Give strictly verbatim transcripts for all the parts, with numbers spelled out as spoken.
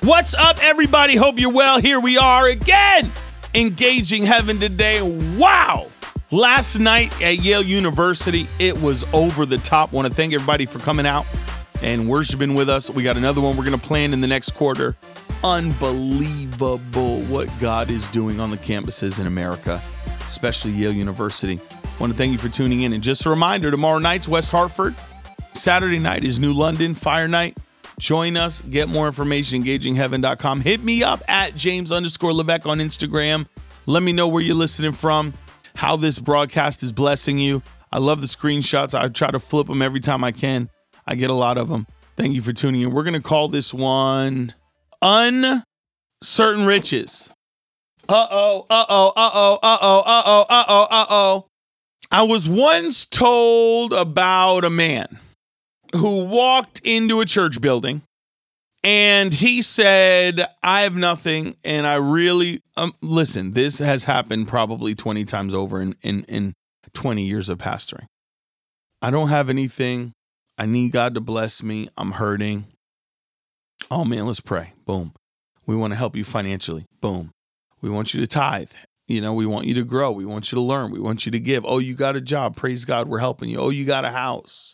What's up, everybody? Hope you're well. Here we are again, engaging heaven today. Wow. Last night at Yale University, it was over the top. Want to thank everybody for coming out and worshiping with us. We got another one we're going to plan in the next quarter. Unbelievable what God is doing on the campuses in America, especially Yale University. Want to thank you for tuning in. And just a reminder, tomorrow night's West Hartford. Saturday night is New London, Fire Night. Join us. Get more information, engaging heaven dot com. Hit me up at James underscore Levesque on Instagram. Let me know where you're listening from, how this broadcast is blessing you. I love the screenshots. I try to flip them every time I can. I get a lot of them. Thank you for tuning in. We're going to call this one Uncertain Riches. Uh-oh, uh-oh, uh-oh, uh-oh, uh-oh, uh-oh, uh-oh. I was once told about a man who walked into a church building and he said, I have nothing. And I really, um, listen, this has happened probably twenty times over in, in, in twenty years of pastoring. I don't have anything. I need God to bless me. I'm hurting. Oh man, let's pray. Boom. We want to help you financially. Boom. We want you to tithe. You know, we want you to grow. We want you to learn. We want you to give. Oh, you got a job. Praise God. We're helping you. Oh, you got a house.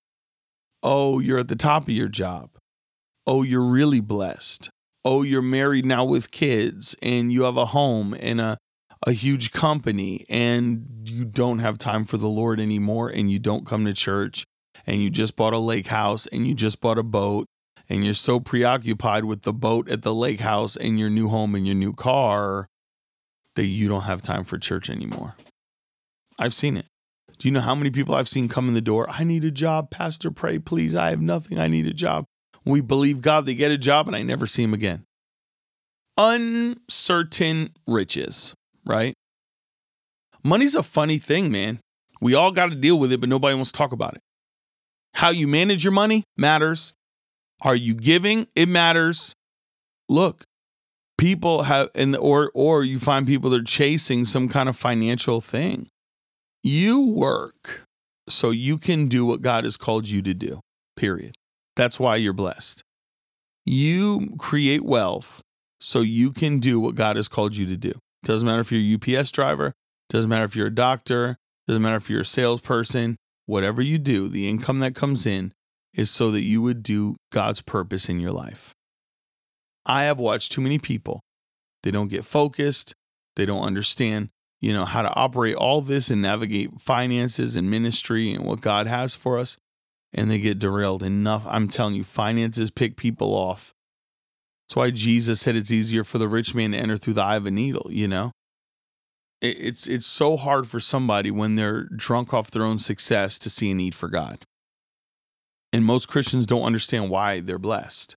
Oh, you're at the top of your job. Oh, you're really blessed. Oh, you're married now with kids and you have a home and a, a huge company and you don't have time for the Lord anymore and you don't come to church and you just bought a lake house and you just bought a boat and you're so preoccupied with the boat at the lake house and your new home and your new car that you don't have time for church anymore. I've seen it. Do you know how many people I've seen come in the door? I need a job, Pastor, pray, please. I have nothing. I need a job. We believe God, they get a job and I never see them again. Uncertain riches, right? Money's a funny thing, man. We all got to deal with it, but nobody wants to talk about it. How you manage your money matters. Are you giving? It matters. Look, people have, and or or you find people that are chasing some kind of financial thing. You work so you can do what God has called you to do, period. That's why you're blessed. You create wealth so you can do what God has called you to do. Doesn't matter if you're a U P S driver, doesn't matter if you're a doctor, doesn't matter if you're a salesperson, whatever you do, the income that comes in is so that you would do God's purpose in your life. I have watched too many people. They don't get focused. They don't understand, you know, how to operate all this and navigate finances and ministry and what God has for us. And they get derailed enough. I'm telling you, finances pick people off. That's why Jesus said it's easier for the rich man to enter through the eye of a needle, you know? It's, it's so hard for somebody when they're drunk off their own success to see a need for God. And most Christians don't understand why they're blessed.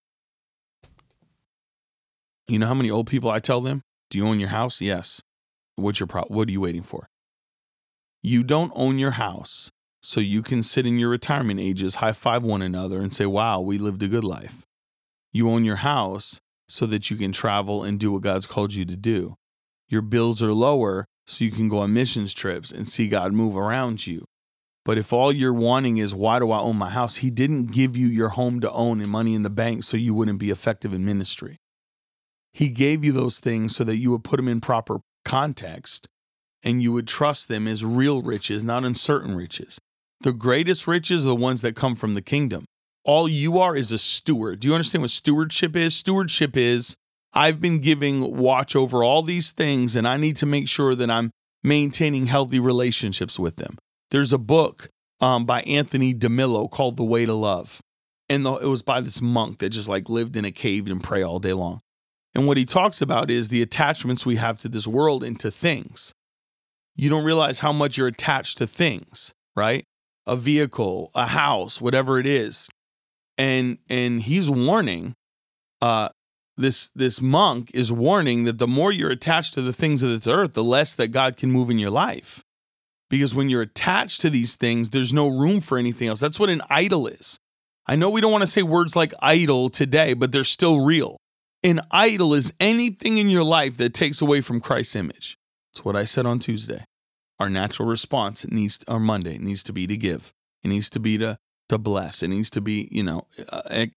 You know how many old people I tell them, do you own your house? Yes. What's your pro- What are you waiting for? You don't own your house so you can sit in your retirement ages, high five one another and say, wow, we lived a good life. You own your house so that you can travel and do what God's called you to do. Your bills are lower so you can go on missions trips and see God move around you. But if all you're wanting is, why do I own my house? He didn't give you your home to own and money in the bank so you wouldn't be effective in ministry. He gave you those things so that you would put them in proper context and you would trust them as real riches, not uncertain riches. The greatest riches are the ones that come from the kingdom. All you are is a steward. Do you understand what stewardship is? Stewardship is, I've been giving watch over all these things and I need to make sure that I'm maintaining healthy relationships with them. There's a book um, by Anthony DeMillo called The Way to Love. And the, it was by this monk that just like lived in a cave and pray all day long. And what he talks about is the attachments we have to this world and to things. You don't realize how much you're attached to things, right? A vehicle, a house, whatever it is. And and he's warning, uh, this this monk is warning that the more you're attached to the things of this earth, the less that God can move in your life. Because when you're attached to these things, there's no room for anything else. That's what an idol is. I know we don't want to say words like idol today, but they're still real. An idol is anything in your life that takes away from Christ's image. That's what I said on Tuesday. Our natural response it needs, or Monday, it needs to be to give. It needs to be to to bless. It needs to be, you know, uh,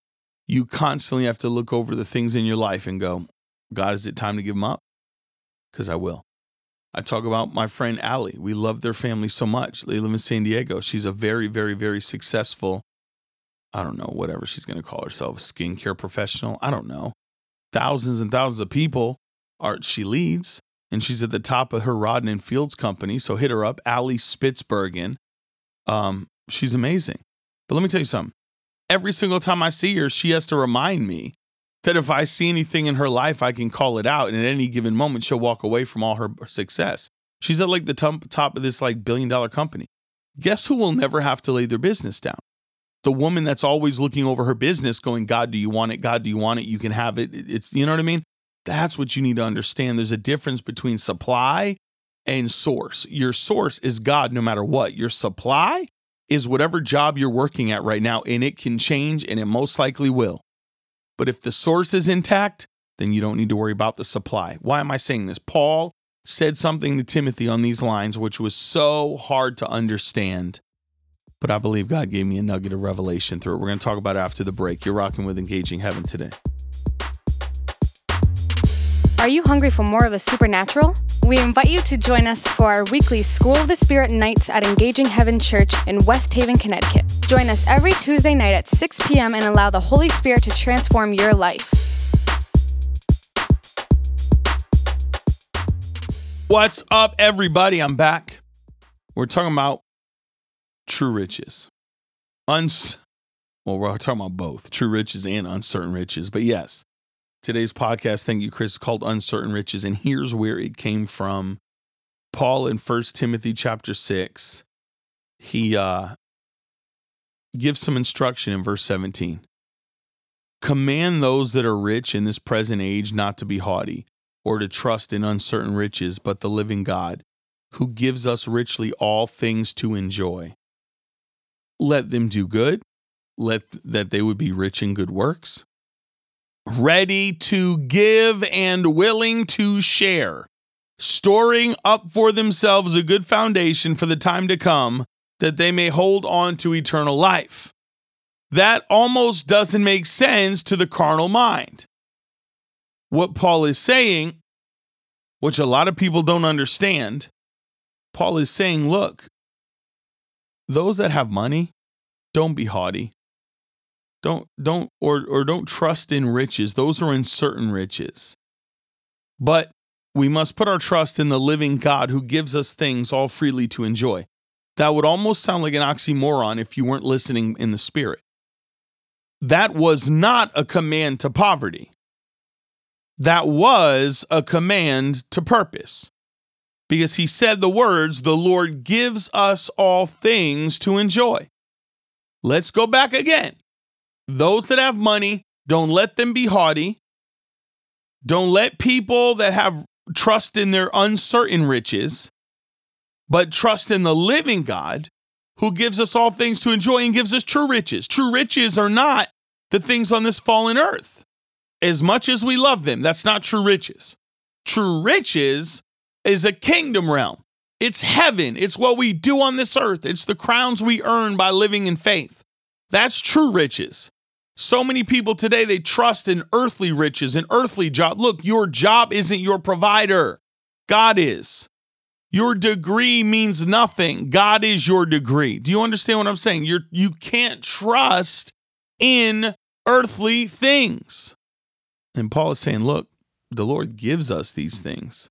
you constantly have to look over the things in your life and go, God, is it time to give them up? Because I will. I talk about my friend Allie. We love their family so much. They live in San Diego. She's a very, very, very successful, I don't know, whatever she's going to call herself, a skincare professional. I don't know. Thousands and thousands of people are she leads, and she's at the top of her Rodden and Fields company. So hit her up, Allie Spitzbergen. Um, she's amazing. But let me tell you something. Every single time I see her, she has to remind me that if I see anything in her life, I can call it out. And at any given moment, she'll walk away from all her success. She's at like the top, top of this like billion dollar company. Guess who will never have to lay their business down? The woman that's always looking over her business going, God, do you want it? God, do you want it? You can have it. It's, you know what I mean? That's what you need to understand. There's a difference between supply and source. Your source is God no matter what. Your supply is whatever job you're working at right now, and it can change, and it most likely will. But if the source is intact, then you don't need to worry about the supply. Why am I saying this? Paul said something to Timothy on these lines, which was so hard to understand. But I believe God gave me a nugget of revelation through it. We're going to talk about it after the break. You're rocking with Engaging Heaven today. Are you hungry for more of the supernatural? We invite you to join us for our weekly School of the Spirit nights at Engaging Heaven Church in West Haven, Connecticut. Join us every Tuesday night at six p.m. and allow the Holy Spirit to transform your life. What's up, everybody? I'm back. We're talking about true riches. Uns- well, we're talking about both true riches and uncertain riches. But yes, today's podcast, thank you, Chris, is called Uncertain Riches. And here's where it came from. Paul in First Timothy chapter six, he uh, gives some instruction in verse seventeen. Command those that are rich in this present age not to be haughty or to trust in uncertain riches, but the living God, who gives us richly all things to enjoy. Let them do good, let that they would be rich in good works, ready to give and willing to share, storing up for themselves a good foundation for the time to come, that they may hold on to eternal life. That almost doesn't make sense to the carnal mind. What Paul is saying, which a lot of people don't understand, Paul is saying, look, those that have money, don't be haughty. Don't, don't, or, or don't trust in riches. Those are uncertain riches. But we must put our trust in the living God who gives us things all freely to enjoy. That would almost sound like an oxymoron if you weren't listening in the spirit. That was not a command to poverty. That was a command to purpose. Because he said the words, the Lord gives us all things to enjoy. Let's go back again. Those that have money, don't let them be haughty. Don't let people that have trust in their uncertain riches, but trust in the living God who gives us all things to enjoy and gives us true riches. True riches are not the things on this fallen earth. As much as we love them, that's not true riches. True riches is a kingdom realm. It's heaven. It's what we do on this earth. It's the crowns we earn by living in faith. That's true riches. So many people today, they trust in earthly riches, an earthly job. Look, your job isn't your provider. God is. Your degree means nothing. God is your degree. Do you understand what I'm saying? You're, you can't trust in earthly things. And Paul is saying, look, the Lord gives us these things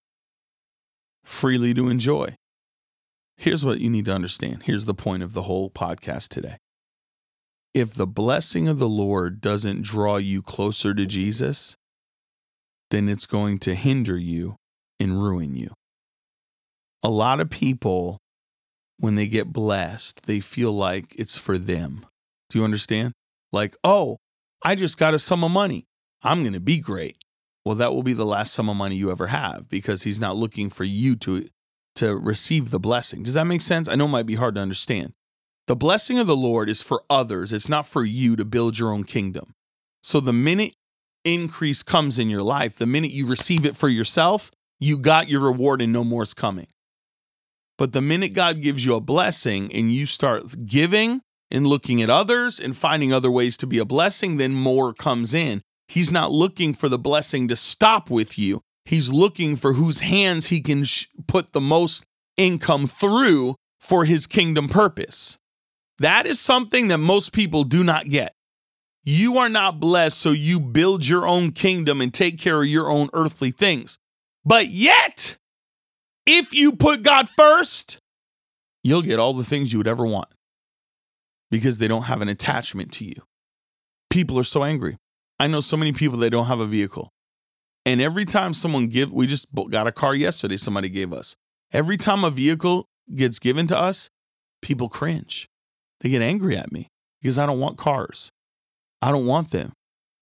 freely to enjoy. Here's what you need to understand. Here's the point of the whole podcast today. If the blessing of the Lord doesn't draw you closer to Jesus, then it's going to hinder you and ruin you. A lot of people, when they get blessed, they feel like it's for them. Do you understand? Like, oh, I just got a sum of money. I'm going to be great. Well, that will be the last sum of money you ever have because he's not looking for you to, to receive the blessing. Does that make sense? I know it might be hard to understand. The blessing of the Lord is for others. It's not for you to build your own kingdom. So the minute increase comes in your life, the minute you receive it for yourself, you got your reward and no more is coming. But the minute God gives you a blessing and you start giving and looking at others and finding other ways to be a blessing, then more comes in. He's not looking for the blessing to stop with you. He's looking for whose hands he can sh- put the most income through for his kingdom purpose. That is something that most people do not get. You are not blessed so you build your own kingdom and take care of your own earthly things. But yet, if you put God first, you'll get all the things you would ever want because they don't have an attachment to you. People are so angry. I know so many people that don't have a vehicle. And every time someone give, we just got a car yesterday, somebody gave us. Every time a vehicle gets given to us, people cringe. They get angry at me because I don't want cars. I don't want them.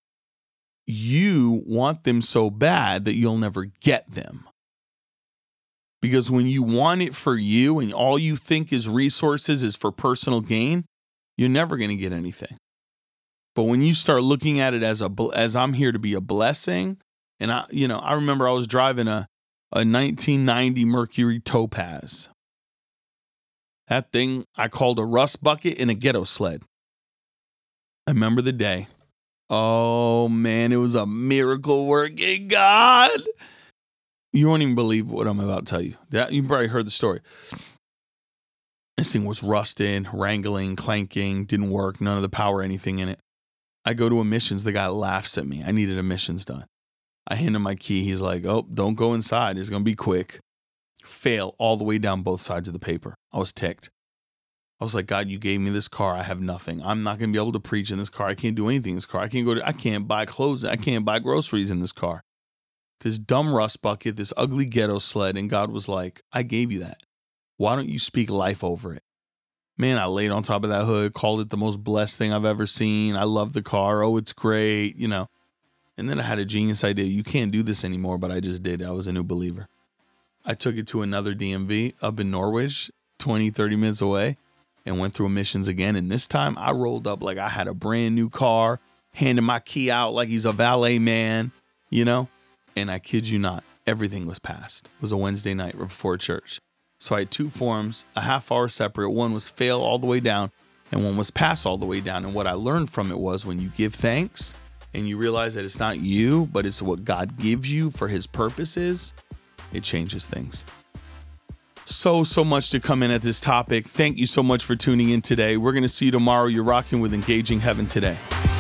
You want them so bad that you'll never get them. Because when you want it for you and all you think is resources is for personal gain, you're never going to get anything. But when you start looking at it as a as I'm here to be a blessing, and I, you know, I remember I was driving a a nineteen ninety Mercury Topaz. That thing I called a rust bucket and a ghetto sled. I remember the day. Oh man, it was a miracle working God. You won't even believe what I'm about to tell you. That, you probably heard the story. This thing was rusting, wrangling, clanking, didn't work, none of the power, anything in it. I go to emissions, the guy laughs at me. I needed emissions done. I hand him my key. He's like, oh, don't go inside. It's going to be quick. Fail all the way down both sides of the paper. I was ticked. I was like, God, you gave me this car. I have nothing. I'm not going to be able to preach in this car. I can't do anything in this car. I can't go to, I can't buy clothes. I can't buy groceries in this car. This dumb rust bucket, this ugly ghetto sled. And God was like, I gave you that. Why don't you speak life over it? Man, I laid on top of that hood, called it the most blessed thing I've ever seen. I love the car. Oh, it's great, you know. And then I had a genius idea. You can't do this anymore, but I just did. I was a new believer. I took it to another D M V up in Norwich, twenty, thirty minutes away, and went through emissions again. And this time I rolled up like I had a brand new car, handed my key out like he's a valet man, you know. And I kid you not, everything was passed. It was a Wednesday night right before church. So I had two forms, a half hour separate. One was fail all the way down, and one was pass all the way down. And what I learned from it was when you give thanks and you realize that it's not you, but it's what God gives you for his purposes, it changes things. So, so much to come in at this topic. Thank you so much for tuning in today. We're going to see you tomorrow. You're rocking with Engaging Heaven Today.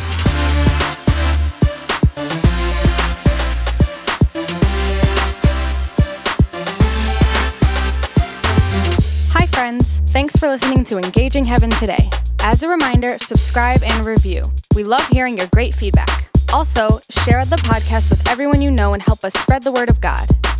Thanks for listening to Engaging Heaven Today. As a reminder, subscribe and review. We love hearing your great feedback. Also, share the podcast with everyone you know and help us spread the word of God.